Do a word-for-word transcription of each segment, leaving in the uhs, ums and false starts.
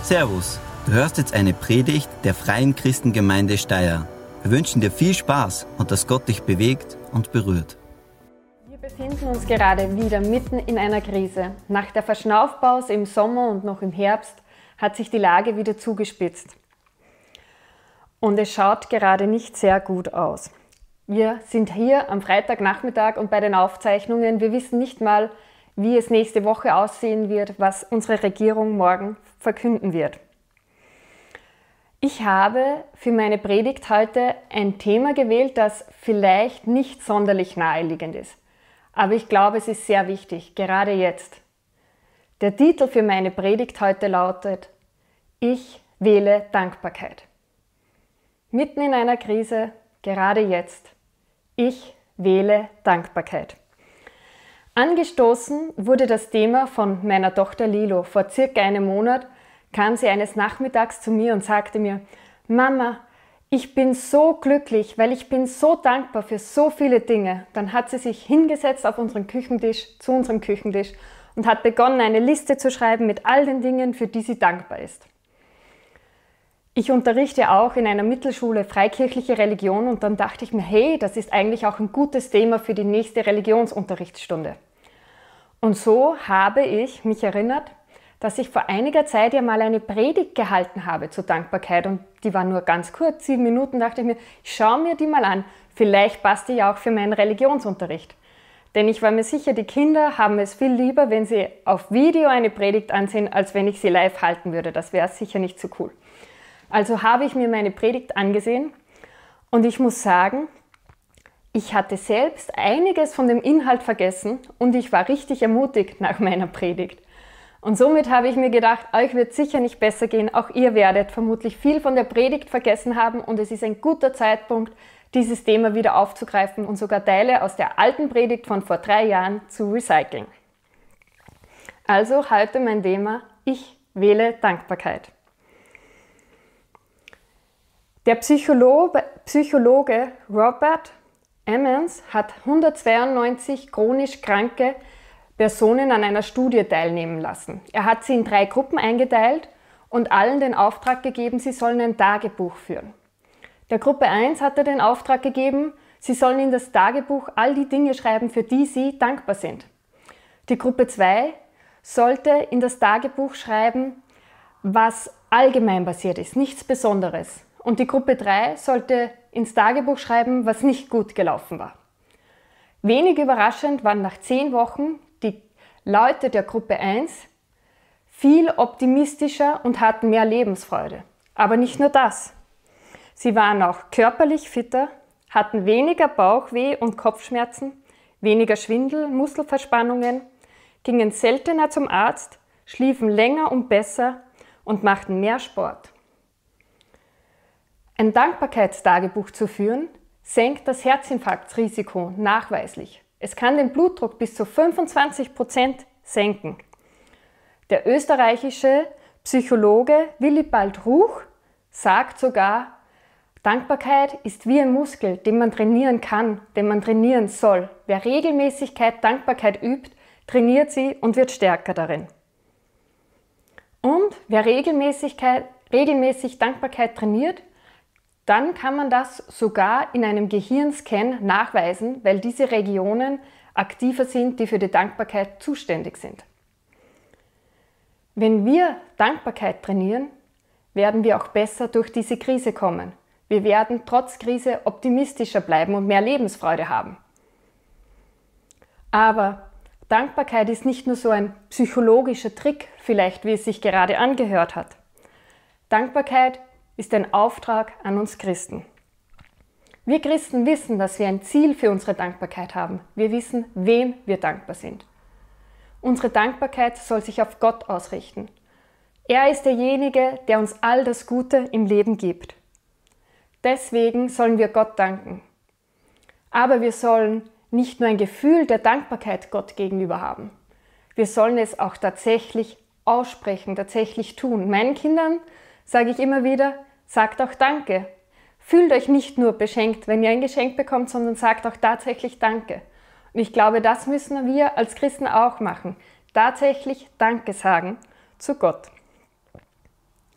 Servus, du hörst jetzt eine Predigt der Freien Christengemeinde Steyr. Wir wünschen dir viel Spaß und dass Gott dich bewegt und berührt. Wir befinden uns gerade wieder mitten in einer Krise. Nach der Verschnaufpause im Sommer und noch im Herbst hat sich die Lage wieder zugespitzt. Und es schaut gerade nicht sehr gut aus. Wir sind hier am Freitagnachmittag und bei den Aufzeichnungen, wir wissen nicht mal, wie es nächste Woche aussehen wird, was unsere Regierung morgen verkünden wird. Ich habe für meine Predigt heute ein Thema gewählt, das vielleicht nicht sonderlich naheliegend ist. Aber ich glaube, es ist sehr wichtig, gerade jetzt. Der Titel für meine Predigt heute lautet: Ich wähle Dankbarkeit. Mitten in einer Krise, gerade jetzt. Ich wähle Dankbarkeit. Angestoßen wurde das Thema von meiner Tochter Lilo. Vor circa einem Monat kam sie eines Nachmittags zu mir und sagte mir: Mama, ich bin so glücklich, weil ich bin so dankbar für so viele Dinge. Dann hat sie sich hingesetzt auf unseren Küchentisch, zu unserem Küchentisch und hat begonnen, eine Liste zu schreiben mit all den Dingen, für die sie dankbar ist. Ich unterrichte auch in einer Mittelschule freikirchliche Religion und dann dachte ich mir, hey, das ist eigentlich auch ein gutes Thema für die nächste Religionsunterrichtsstunde. Und so habe ich mich erinnert, dass ich vor einiger Zeit ja mal eine Predigt gehalten habe zur Dankbarkeit und die war nur ganz kurz, sieben Minuten, dachte ich mir, ich schaue mir die mal an, vielleicht passt die ja auch für meinen Religionsunterricht. Denn ich war mir sicher, die Kinder haben es viel lieber, wenn sie auf Video eine Predigt ansehen, als wenn ich sie live halten würde. Das wäre sicher nicht so cool. Also habe ich mir meine Predigt angesehen und ich muss sagen, ich hatte selbst einiges von dem Inhalt vergessen und ich war richtig ermutigt nach meiner Predigt. Und somit habe ich mir gedacht, euch wird sicher nicht besser gehen, auch ihr werdet vermutlich viel von der Predigt vergessen haben und es ist ein guter Zeitpunkt, dieses Thema wieder aufzugreifen und sogar Teile aus der alten Predigt von vor drei Jahren zu recyceln. Also heute mein Thema: Ich wähle Dankbarkeit. Der Psychologe, Psychologe Robert Emmons hat hundertzweiundneunzig chronisch kranke Personen an einer Studie teilnehmen lassen. Er hat sie in drei Gruppen eingeteilt und allen den Auftrag gegeben, sie sollen ein Tagebuch führen. Der Gruppe eins hat er den Auftrag gegeben, sie sollen in das Tagebuch all die Dinge schreiben, für die sie dankbar sind. Die Gruppe zwei sollte in das Tagebuch schreiben, was allgemein basiert ist, nichts Besonderes. Und die Gruppe drei sollte ins Tagebuch schreiben, was nicht gut gelaufen war. Wenig überraschend waren nach zehn Wochen die Leute der Gruppe eins viel optimistischer und hatten mehr Lebensfreude. Aber nicht nur das. Sie waren auch körperlich fitter, hatten weniger Bauchweh und Kopfschmerzen, weniger Schwindel, Muskelverspannungen, gingen seltener zum Arzt, schliefen länger und besser und machten mehr Sport. Ein Dankbarkeitstagebuch zu führen, senkt das Herzinfarktrisiko nachweislich. Es kann den Blutdruck bis zu fünfundzwanzig Prozent senken. Der österreichische Psychologe Willibald Ruch sagt sogar, Dankbarkeit ist wie ein Muskel, den man trainieren kann, den man trainieren soll. Wer Regelmäßigkeit Dankbarkeit übt, trainiert sie und wird stärker darin. Und wer Regelmäßigkeit, regelmäßig Dankbarkeit trainiert, dann kann man das sogar in einem Gehirnscan nachweisen, weil diese Regionen aktiver sind, die für die Dankbarkeit zuständig sind. Wenn wir Dankbarkeit trainieren, werden wir auch besser durch diese Krise kommen. Wir werden trotz Krise optimistischer bleiben und mehr Lebensfreude haben. Aber Dankbarkeit ist nicht nur so ein psychologischer Trick, vielleicht wie es sich gerade angehört hat. Dankbarkeit ist ein Auftrag an uns Christen. Wir Christen wissen, dass wir ein Ziel für unsere Dankbarkeit haben. Wir wissen, wem wir dankbar sind. Unsere Dankbarkeit soll sich auf Gott ausrichten. Er ist derjenige, der uns all das Gute im Leben gibt. Deswegen sollen wir Gott danken. Aber wir sollen nicht nur ein Gefühl der Dankbarkeit Gott gegenüber haben. Wir sollen es auch tatsächlich aussprechen, tatsächlich tun. Meinen Kindern sage ich immer wieder, sagt auch Danke. Fühlt euch nicht nur beschenkt, wenn ihr ein Geschenk bekommt, sondern sagt auch tatsächlich Danke. Und ich glaube, das müssen wir als Christen auch machen. Tatsächlich Danke sagen zu Gott.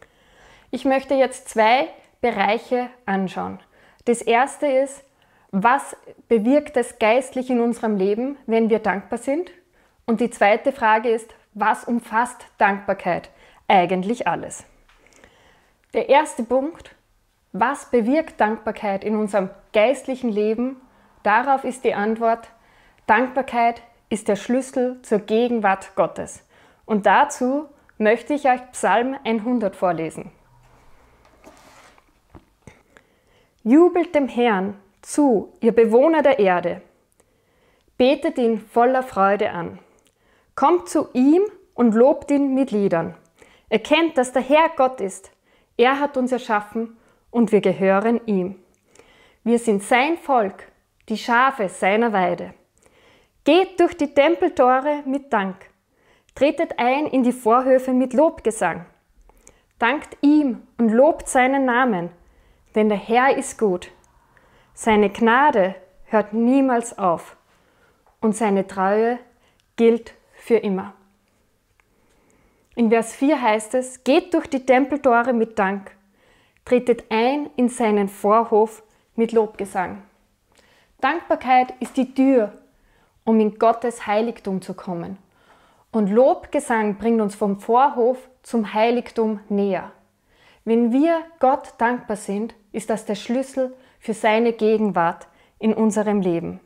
Ich möchte jetzt zwei Bereiche anschauen. Das erste ist, was bewirkt es geistlich in unserem Leben, wenn wir dankbar sind? Und die zweite Frage ist, was umfasst Dankbarkeit eigentlich alles? Der erste Punkt, was bewirkt Dankbarkeit in unserem geistlichen Leben? Darauf ist die Antwort, Dankbarkeit ist der Schlüssel zur Gegenwart Gottes. Und dazu möchte ich euch Psalm hundert vorlesen. Jubelt dem Herrn zu, ihr Bewohner der Erde. Betet ihn voller Freude an. Kommt zu ihm und lobt ihn mit Liedern. Erkennt, dass der Herr Gott ist. Er hat uns erschaffen und wir gehören ihm. Wir sind sein Volk, die Schafe seiner Weide. Geht durch die Tempeltore mit Dank. Tretet ein in die Vorhöfe mit Lobgesang. Dankt ihm und lobt seinen Namen, denn der Herr ist gut. Seine Gnade hört niemals auf und seine Treue gilt für immer. In Vers vier heißt es, geht durch die Tempeltore mit Dank, tretet ein in seinen Vorhof mit Lobgesang. Dankbarkeit ist die Tür, um in Gottes Heiligtum zu kommen. Und Lobgesang bringt uns vom Vorhof zum Heiligtum näher. Wenn wir Gott dankbar sind, ist das der Schlüssel für seine Gegenwart in unserem Leben.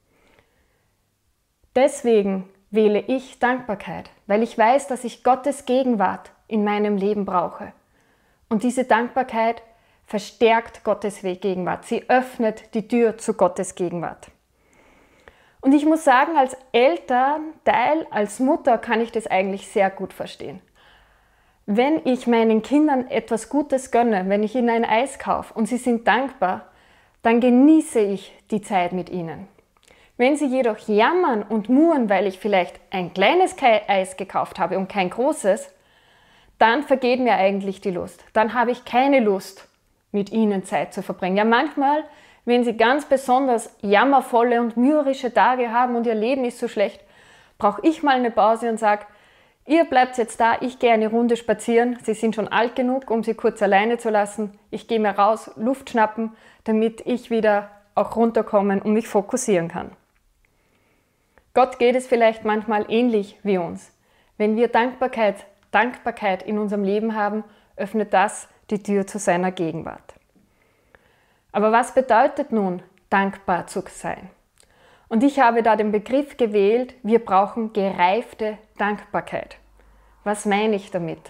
Deswegen wähle ich Dankbarkeit, weil ich weiß, dass ich Gottes Gegenwart in meinem Leben brauche. Und diese Dankbarkeit verstärkt Gottes Gegenwart. Sie öffnet die Tür zu Gottes Gegenwart. Und ich muss sagen, als Elternteil, als Mutter kann ich das eigentlich sehr gut verstehen. Wenn ich meinen Kindern etwas Gutes gönne, wenn ich ihnen ein Eis kaufe und sie sind dankbar, dann genieße ich die Zeit mit ihnen. Wenn sie jedoch jammern und murren, weil ich vielleicht ein kleines Eis gekauft habe und kein großes, dann vergeht mir eigentlich die Lust. Dann habe ich keine Lust, mit ihnen Zeit zu verbringen. Ja, manchmal, wenn sie ganz besonders jammervolle und mürrische Tage haben und ihr Leben ist so schlecht, brauche ich mal eine Pause und sage, ihr bleibt jetzt da, ich gehe eine Runde spazieren. Sie sind schon alt genug, um sie kurz alleine zu lassen. Ich gehe mir raus, Luft schnappen, damit ich wieder auch runterkommen und mich fokussieren kann. Gott geht es vielleicht manchmal ähnlich wie uns. Wenn wir Dankbarkeit, Dankbarkeit in unserem Leben haben, öffnet das die Tür zu seiner Gegenwart. Aber was bedeutet nun, dankbar zu sein? Und ich habe da den Begriff gewählt, wir brauchen gereifte Dankbarkeit. Was meine ich damit?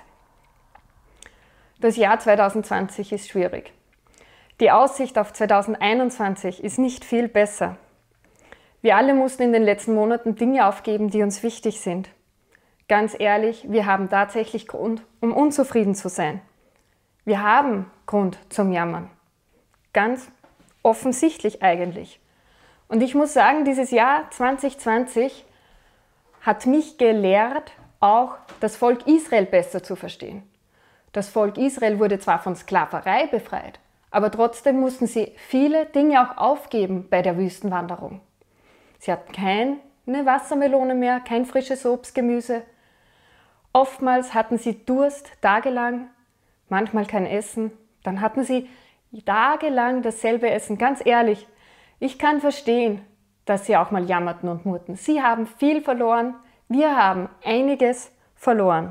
Das Jahr zwanzig zwanzig ist schwierig. Die Aussicht auf zwanzig einundzwanzig ist nicht viel besser. Wir alle mussten in den letzten Monaten Dinge aufgeben, die uns wichtig sind. Ganz ehrlich, wir haben tatsächlich Grund, um unzufrieden zu sein. Wir haben Grund zum Jammern. Ganz offensichtlich eigentlich. Und ich muss sagen, dieses Jahr zwanzig zwanzig hat mich gelehrt, auch das Volk Israel besser zu verstehen. Das Volk Israel wurde zwar von Sklaverei befreit, aber trotzdem mussten sie viele Dinge auch aufgeben bei der Wüstenwanderung. Sie hatten keine Wassermelone mehr, kein frisches Obst, Gemüse. Oftmals hatten sie Durst tagelang, manchmal kein Essen. Dann hatten sie tagelang dasselbe Essen. Ganz ehrlich, ich kann verstehen, dass sie auch mal jammerten und murrten. Sie haben viel verloren, wir haben einiges verloren.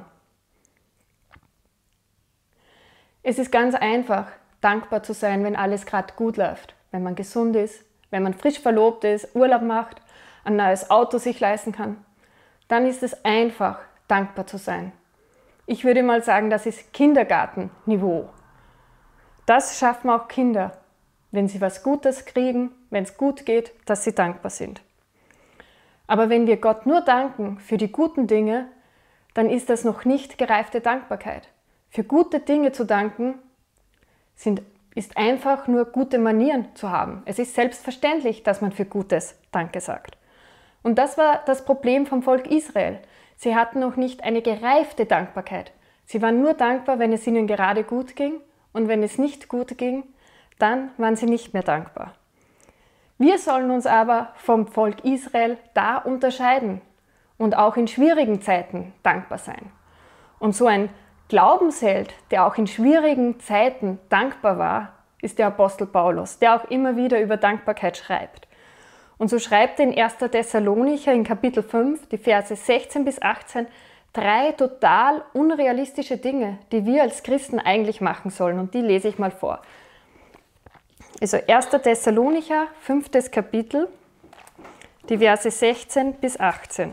Es ist ganz einfach, dankbar zu sein, wenn alles gerade gut läuft, wenn man gesund ist, wenn man frisch verlobt ist, Urlaub macht, ein neues Auto sich leisten kann. Dann ist es einfach, dankbar zu sein. Ich würde mal sagen, das ist Kindergartenniveau. Das schaffen auch Kinder, wenn sie was Gutes kriegen, wenn es gut geht, dass sie dankbar sind. Aber wenn wir Gott nur danken für die guten Dinge, dann ist das noch nicht gereifte Dankbarkeit. Für gute Dinge zu danken, sind, ist einfach nur gute Manieren zu haben. Es ist selbstverständlich, dass man für Gutes Danke sagt. Und das war das Problem vom Volk Israel. Sie hatten noch nicht eine gereifte Dankbarkeit. Sie waren nur dankbar, wenn es ihnen gerade gut ging, und wenn es nicht gut ging, dann waren sie nicht mehr dankbar. Wir sollen uns aber vom Volk Israel da unterscheiden und auch in schwierigen Zeiten dankbar sein. Und so ein Glaubensheld, der auch in schwierigen Zeiten dankbar war, ist der Apostel Paulus, der auch immer wieder über Dankbarkeit schreibt. Und so schreibt er in erster Thessalonicher in Kapitel fünf, die Verse sechzehn bis achtzehn, drei total unrealistische Dinge, die wir als Christen eigentlich machen sollen. Und die lese ich mal vor. Also erster Thessalonicher, fünftes Kapitel, die Verse sechzehn bis achtzehn.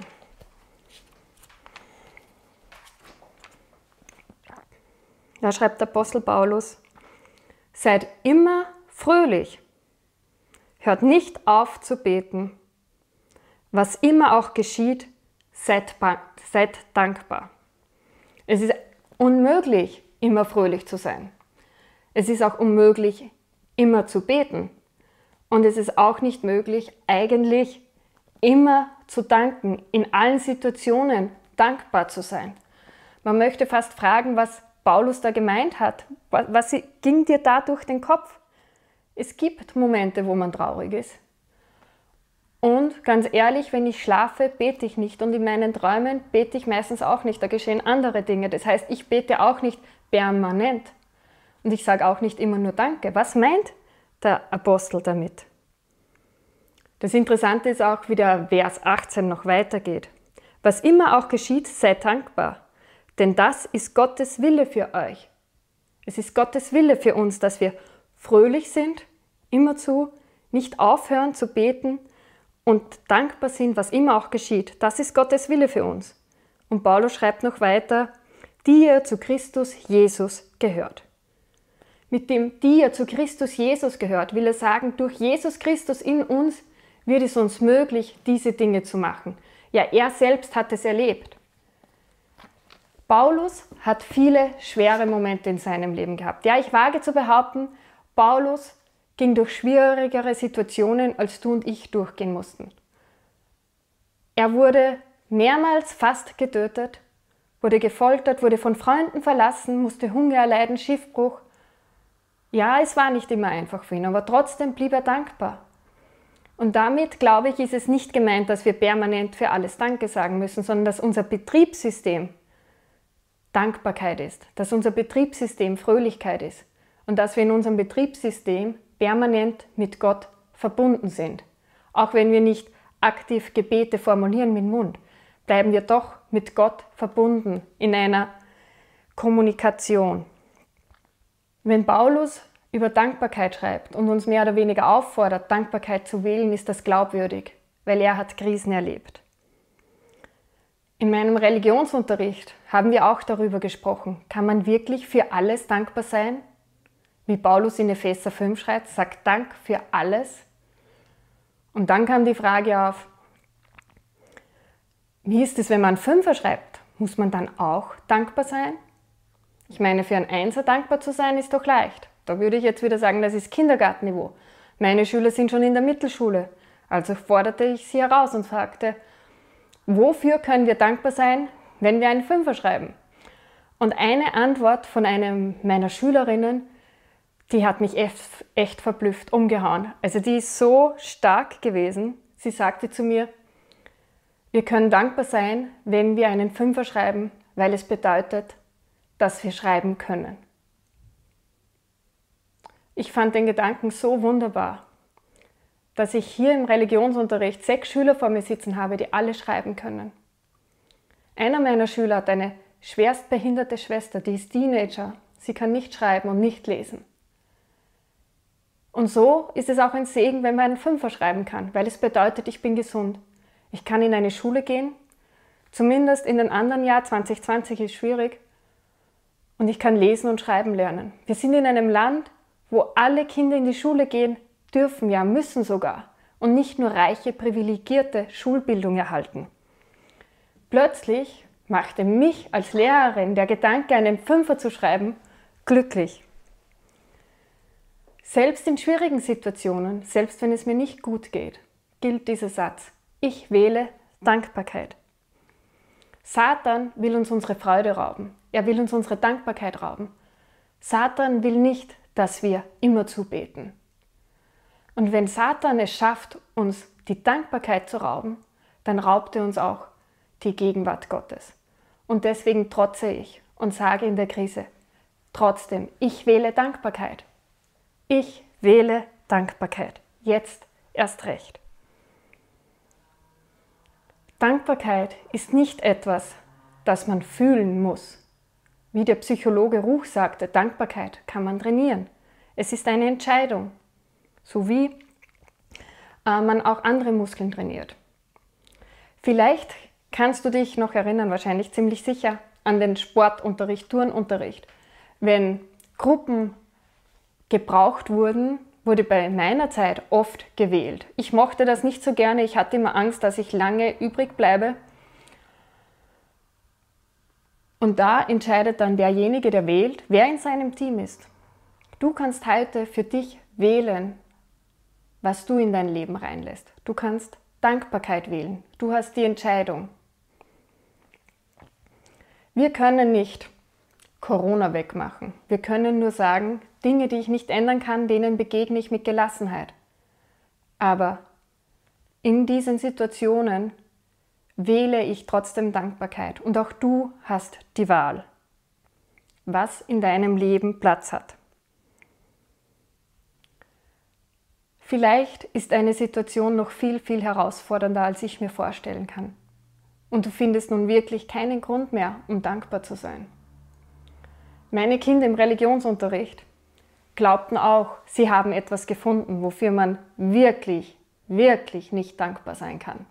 Da schreibt der Apostel Paulus: Seid immer fröhlich, hört nicht auf zu beten. Was immer auch geschieht, seid, seid dankbar. Es ist unmöglich, immer fröhlich zu sein. Es ist auch unmöglich, immer zu beten. Und es ist auch nicht möglich, eigentlich immer zu danken, in allen Situationen dankbar zu sein. Man möchte fast fragen, was Paulus da gemeint hat. Was ging dir da durch den Kopf? Es gibt Momente, wo man traurig ist. Und ganz ehrlich, wenn ich schlafe, bete ich nicht. Und in meinen Träumen bete ich meistens auch nicht. Da geschehen andere Dinge. Das heißt, ich bete auch nicht permanent. Und ich sage auch nicht immer nur Danke. Was meint der Apostel damit? Das Interessante ist auch, wie der Vers achtzehn noch weitergeht. Was immer auch geschieht, seid dankbar. Denn das ist Gottes Wille für euch. Es ist Gottes Wille für uns, dass wir fröhlich sind, immerzu, nicht aufhören zu beten und dankbar sind, was immer auch geschieht. Das ist Gottes Wille für uns. Und Paulus schreibt noch weiter, die ihr zu Christus Jesus gehört. Mit dem, die ihr zu Christus Jesus gehört, will er sagen, durch Jesus Christus in uns wird es uns möglich, diese Dinge zu machen. Ja, er selbst hat es erlebt. Paulus hat viele schwere Momente in seinem Leben gehabt. Ja, ich wage zu behaupten, Paulus ging durch schwierigere Situationen, als du und ich durchgehen mussten. Er wurde mehrmals fast getötet, wurde gefoltert, wurde von Freunden verlassen, musste Hunger erleiden, Schiffbruch. Ja, es war nicht immer einfach für ihn, aber trotzdem blieb er dankbar. Und damit, glaube ich, ist es nicht gemeint, dass wir permanent für alles Danke sagen müssen, sondern dass unser Betriebssystem Dankbarkeit ist, dass unser Betriebssystem Fröhlichkeit ist und dass wir in unserem Betriebssystem permanent mit Gott verbunden sind. Auch wenn wir nicht aktiv Gebete formulieren mit dem Mund, bleiben wir doch mit Gott verbunden in einer Kommunikation. Wenn Paulus über Dankbarkeit schreibt und uns mehr oder weniger auffordert, Dankbarkeit zu wählen, ist das glaubwürdig, weil er hat Krisen erlebt. In meinem Religionsunterricht haben wir auch darüber gesprochen, kann man wirklich für alles dankbar sein? Wie Paulus in Epheser fünf schreibt, sagt Dank für alles. Und dann kam die Frage auf, wie ist es, wenn man Fünfer schreibt? Muss man dann auch dankbar sein? Ich meine, für einen Einser dankbar zu sein, ist doch leicht. Da würde ich jetzt wieder sagen, das ist Kindergartenniveau. Meine Schüler sind schon in der Mittelschule. Also forderte ich sie heraus und fragte, wofür können wir dankbar sein, wenn wir einen Fünfer schreiben? Und eine Antwort von einem meiner Schülerinnen, die hat mich echt, echt verblüfft, umgehauen. Also die ist so stark gewesen. Sie sagte zu mir, wir können dankbar sein, wenn wir einen Fünfer schreiben, weil es bedeutet, dass wir schreiben können. Ich fand den Gedanken so wunderbar, dass ich hier im Religionsunterricht sechs Schüler vor mir sitzen habe, die alle schreiben können. Einer meiner Schüler hat eine schwerstbehinderte Schwester, die ist Teenager. Sie kann nicht schreiben und nicht lesen. Und so ist es auch ein Segen, wenn man einen Fünfer schreiben kann, weil es bedeutet, ich bin gesund. Ich kann in eine Schule gehen, zumindest in den anderen Jahr, zwanzig zwanzig ist schwierig, und ich kann lesen und schreiben lernen. Wir sind in einem Land, wo alle Kinder in die Schule gehen dürfen, ja müssen sogar, und nicht nur reiche, privilegierte Schulbildung erhalten. Plötzlich machte mich als Lehrerin der Gedanke, einen Fünfer zu schreiben, glücklich. Selbst in schwierigen Situationen, selbst wenn es mir nicht gut geht, gilt dieser Satz. Ich wähle Dankbarkeit. Satan will uns unsere Freude rauben. Er will uns unsere Dankbarkeit rauben. Satan will nicht, dass wir immerzu beten. Und wenn Satan es schafft, uns die Dankbarkeit zu rauben, dann raubt er uns auch die Gegenwart Gottes. Und deswegen trotze ich und sage in der Krise trotzdem, ich wähle Dankbarkeit. Ich wähle Dankbarkeit. Jetzt erst recht. Dankbarkeit ist nicht etwas, das man fühlen muss. Wie der Psychologe Ruch sagte, Dankbarkeit kann man trainieren. Es ist eine Entscheidung, so wie äh, man auch andere Muskeln trainiert. Vielleicht kannst du dich noch erinnern, wahrscheinlich ziemlich sicher, an den Sportunterricht, Turnunterricht. Wenn Gruppen gebraucht wurden, wurde bei meiner Zeit oft gewählt. Ich mochte das nicht so gerne, ich hatte immer Angst, dass ich lange übrig bleibe. Und da entscheidet dann derjenige, der wählt, wer in seinem Team ist. Du kannst heute für dich wählen, was du in dein Leben reinlässt. Du kannst Dankbarkeit wählen. Du hast die Entscheidung. Wir können nicht Corona wegmachen. Wir können nur sagen, Dinge, die ich nicht ändern kann, denen begegne ich mit Gelassenheit. Aber in diesen Situationen wähle ich trotzdem Dankbarkeit. Und auch du hast die Wahl, was in deinem Leben Platz hat. Vielleicht ist eine Situation noch viel, viel herausfordernder, als ich mir vorstellen kann. Und du findest nun wirklich keinen Grund mehr, um dankbar zu sein. Meine Kinder im Religionsunterricht glaubten auch, sie haben etwas gefunden, wofür man wirklich, wirklich nicht dankbar sein kann.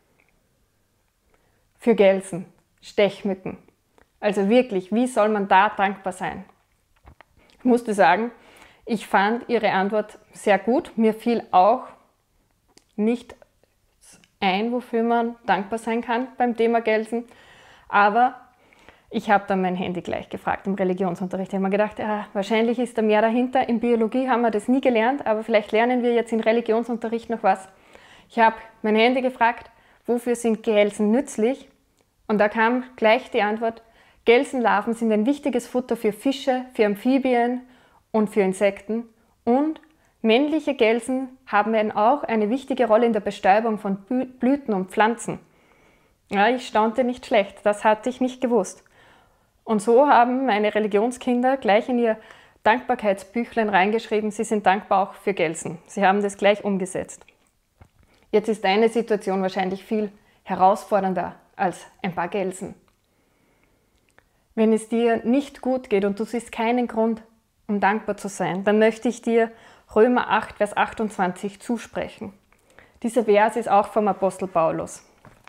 Für Gelsen, Stechmücken. Also wirklich, wie soll man da dankbar sein? Ich musste sagen, ich fand ihre Antwort sehr gut. Mir fiel auch nicht ein, wofür man dankbar sein kann beim Thema Gelsen. Aber ich habe dann mein Handy gleich gefragt im Religionsunterricht. Ich habe mir gedacht, ja, wahrscheinlich ist da mehr dahinter. In Biologie haben wir das nie gelernt, aber vielleicht lernen wir jetzt im Religionsunterricht noch was. Ich habe mein Handy gefragt, wofür sind Gelsen nützlich? Und da kam gleich die Antwort, Gelsenlarven sind ein wichtiges Futter für Fische, für Amphibien und für Insekten. Und männliche Gelsen haben auch eine wichtige Rolle in der Bestäubung von Blüten und Pflanzen. Ja, ich staunte nicht schlecht, das hatte ich nicht gewusst. Und so haben meine Religionskinder gleich in ihr Dankbarkeitsbüchlein reingeschrieben, sie sind dankbar auch für Gelsen. Sie haben das gleich umgesetzt. Jetzt ist deine Situation wahrscheinlich viel herausfordernder als ein paar Gelsen. Wenn es dir nicht gut geht und du siehst keinen Grund, um dankbar zu sein, dann möchte ich dir Römer acht, Vers achtundzwanzig zusprechen. Dieser Vers ist auch vom Apostel Paulus.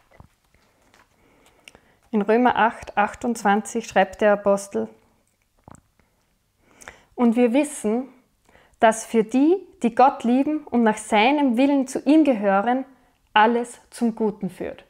In Römer acht, achtundzwanzig schreibt der Apostel: Und wir wissen, dass für die, die Gott lieben und nach seinem Willen zu ihm gehören, alles zum Guten führt.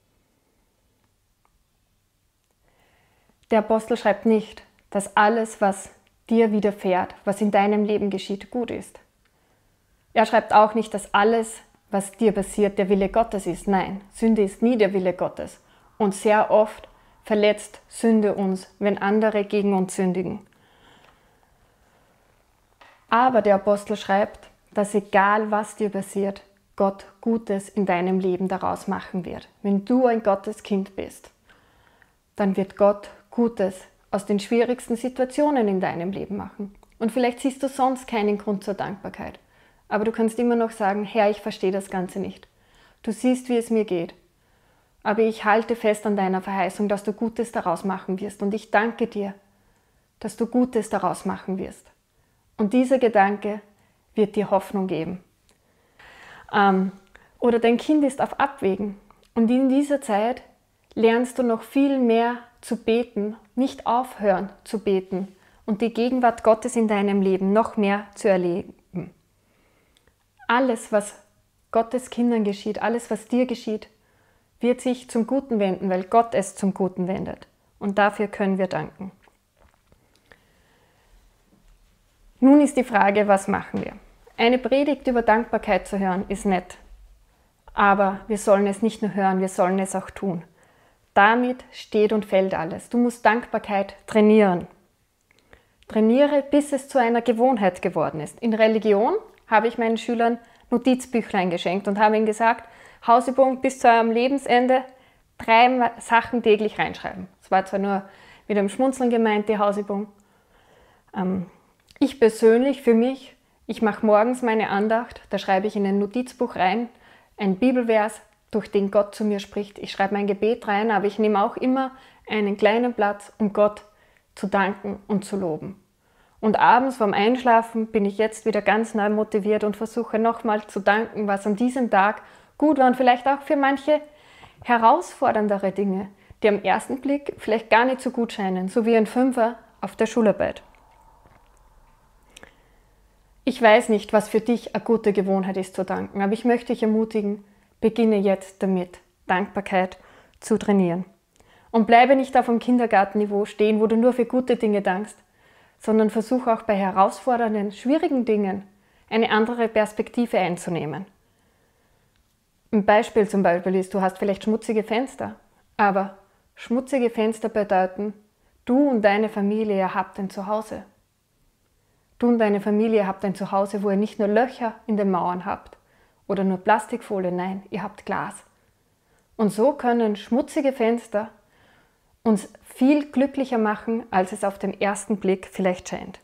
Der Apostel schreibt nicht, dass alles, was dir widerfährt, was in deinem Leben geschieht, gut ist. Er schreibt auch nicht, dass alles, was dir passiert, der Wille Gottes ist. Nein, Sünde ist nie der Wille Gottes. Und sehr oft verletzt Sünde uns, wenn andere gegen uns sündigen. Aber der Apostel schreibt, dass egal was dir passiert, Gott Gutes in deinem Leben daraus machen wird. Wenn du ein Gotteskind bist, dann wird Gott Gutes aus den schwierigsten Situationen in deinem Leben machen. Und vielleicht siehst du sonst keinen Grund zur Dankbarkeit. Aber du kannst immer noch sagen, Herr, ich verstehe das Ganze nicht. Du siehst, wie es mir geht. Aber ich halte fest an deiner Verheißung, dass du Gutes daraus machen wirst. Und ich danke dir, dass du Gutes daraus machen wirst. Und dieser Gedanke wird dir Hoffnung geben. Ähm, oder dein Kind ist auf Abwägen. Und in dieser Zeit lernst du noch viel mehr zu beten, nicht aufhören zu beten und die Gegenwart Gottes in deinem Leben noch mehr zu erleben. Alles, was Gottes Kindern geschieht, alles, was dir geschieht, wird sich zum Guten wenden, weil Gott es zum Guten wendet. Und dafür können wir danken. Nun ist die Frage, was machen wir? Eine Predigt über Dankbarkeit zu hören, ist nett. Aber wir sollen es nicht nur hören, wir sollen es auch tun. Damit steht und fällt alles. Du musst Dankbarkeit trainieren. Trainiere, bis es zu einer Gewohnheit geworden ist. In Religion habe ich meinen Schülern Notizbüchlein geschenkt und habe ihnen gesagt, Hausübung bis zu eurem Lebensende drei Sachen täglich reinschreiben. Es war zwar nur mit einem Schmunzeln gemeint, die Hausübung. Ähm, ich persönlich, für mich, ich mache morgens meine Andacht, da schreibe ich in ein Notizbuch rein, ein Bibelvers, durch den Gott zu mir spricht. Ich schreibe mein Gebet rein, aber ich nehme auch immer einen kleinen Platz, um Gott zu danken und zu loben. Und abends vorm Einschlafen bin ich jetzt wieder ganz neu motiviert und versuche nochmal zu danken, was an diesem Tag gut war und vielleicht auch für manche herausforderndere Dinge, die am ersten Blick vielleicht gar nicht so gut scheinen, so wie ein Fünfer auf der Schularbeit. Ich weiß nicht, was für dich eine gute Gewohnheit ist zu danken, aber ich möchte dich ermutigen, beginne jetzt damit, Dankbarkeit zu trainieren. Und bleibe nicht auf dem Kindergartenniveau stehen, wo du nur für gute Dinge dankst, sondern versuche auch bei herausfordernden, schwierigen Dingen eine andere Perspektive einzunehmen. Ein Beispiel zum Beispiel ist, du hast vielleicht schmutzige Fenster, aber schmutzige Fenster bedeuten, du und deine Familie habt ein Zuhause. Du und deine Familie habt ein Zuhause, wo ihr nicht nur Löcher in den Mauern habt oder nur Plastikfolie, nein, ihr habt Glas. Und so können schmutzige Fenster uns viel glücklicher machen, als es auf den ersten Blick vielleicht scheint.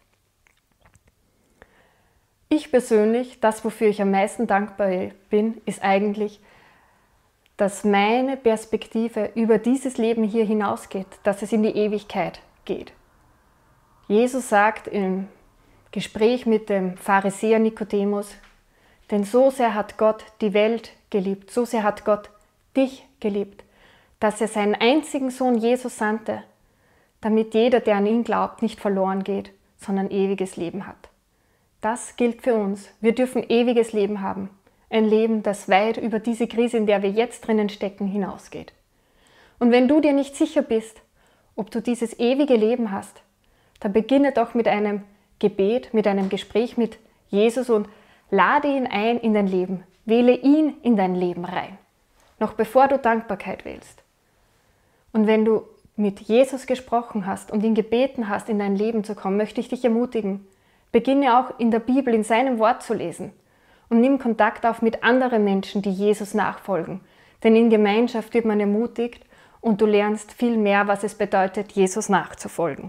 Ich persönlich, das wofür ich am meisten dankbar bin, ist eigentlich, dass meine Perspektive über dieses Leben hier hinausgeht, dass es in die Ewigkeit geht. Jesus sagt im Gespräch mit dem Pharisäer Nikodemus, denn so sehr hat Gott die Welt geliebt, so sehr hat Gott dich geliebt, dass er seinen einzigen Sohn Jesus sandte, damit jeder, der an ihn glaubt, nicht verloren geht, sondern ewiges Leben hat. Das gilt für uns. Wir dürfen ewiges Leben haben. Ein Leben, das weit über diese Krise, in der wir jetzt drinnen stecken, hinausgeht. Und wenn du dir nicht sicher bist, ob du dieses ewige Leben hast, dann beginne doch mit einem Gebet, mit einem Gespräch mit Jesus und lade ihn ein in dein Leben. Wähle ihn in dein Leben rein, noch bevor du Dankbarkeit wählst. Und wenn du mit Jesus gesprochen hast und ihn gebeten hast, in dein Leben zu kommen, möchte ich dich ermutigen, beginne auch in der Bibel, in seinem Wort zu lesen und nimm Kontakt auf mit anderen Menschen, die Jesus nachfolgen. Denn in Gemeinschaft wird man ermutigt und du lernst viel mehr, was es bedeutet, Jesus nachzufolgen.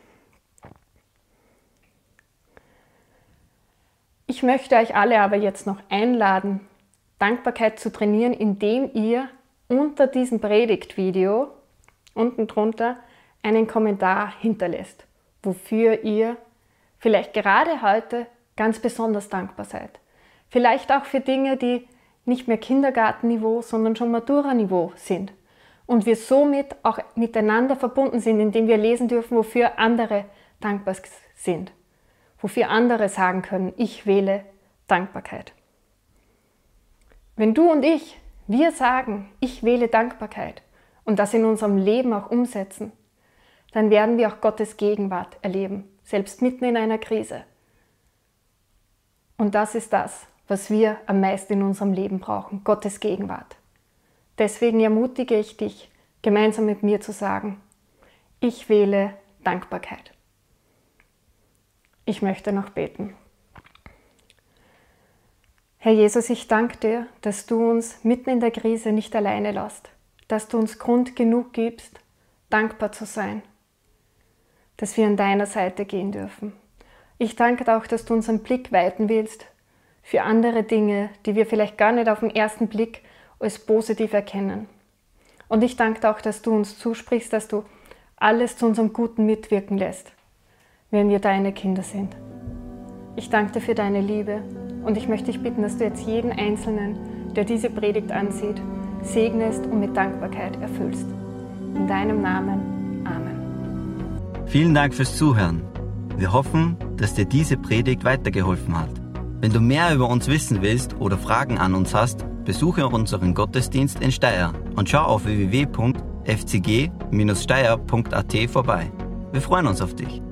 Ich möchte euch alle aber jetzt noch einladen, Dankbarkeit zu trainieren, indem ihr unter diesem Predigtvideo unten drunter einen Kommentar hinterlässt, wofür ihr vielleicht gerade heute ganz besonders dankbar seid. Vielleicht auch für Dinge, die nicht mehr Kindergartenniveau, sondern schon Matura-Niveau sind. Und wir somit auch miteinander verbunden sind, indem wir lesen dürfen, wofür andere dankbar sind. Wofür andere sagen können, ich wähle Dankbarkeit. Wenn du und ich, wir sagen, ich wähle Dankbarkeit und das in unserem Leben auch umsetzen, dann werden wir auch Gottes Gegenwart erleben, selbst mitten in einer Krise. Und das ist das, was wir am meisten in unserem Leben brauchen, Gottes Gegenwart. Deswegen ermutige ich dich, gemeinsam mit mir zu sagen, ich wähle Dankbarkeit. Ich möchte noch beten. Herr Jesus, ich danke dir, dass du uns mitten in der Krise nicht alleine lässt, dass du uns Grund genug gibst, dankbar zu sein, dass wir an deiner Seite gehen dürfen. Ich danke dir auch, dass du unseren Blick weiten willst für andere Dinge, die wir vielleicht gar nicht auf den ersten Blick als positiv erkennen. Und ich danke dir auch, dass du uns zusprichst, dass du alles zu unserem Guten mitwirken lässt, wenn wir deine Kinder sind. Ich danke dir für deine Liebe und ich möchte dich bitten, dass du jetzt jeden Einzelnen, der diese Predigt ansieht, segnest und mit Dankbarkeit erfüllst. In deinem Namen. Amen. Vielen Dank fürs Zuhören. Wir hoffen, dass dir diese Predigt weitergeholfen hat. Wenn du mehr über uns wissen willst oder Fragen an uns hast, besuche unseren Gottesdienst in Steyr und schau auf w w w punkt f c g Bindestrich steyr punkt a t vorbei. Wir freuen uns auf dich.